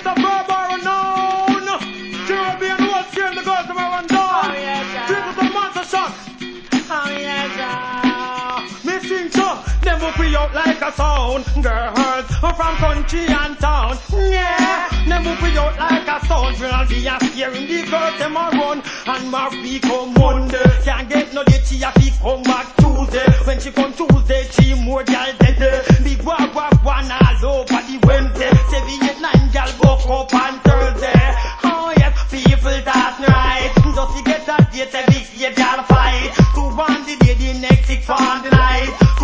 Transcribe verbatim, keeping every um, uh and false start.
Mister Barbara known. Caribbean was scared the girls to run down. Oh, yes, Triple the monster shot. Oh, yes, Missing so, them will be out like a sound. Girls from country and town. Yeah, them will be out like a sound. We'll be a hearing the girls them a run. And Murphy come Monday. Can't get no date, she a fi come back Tuesday. When she come Tuesday, she more gal dead. Big wag wag one all over the Wednesday.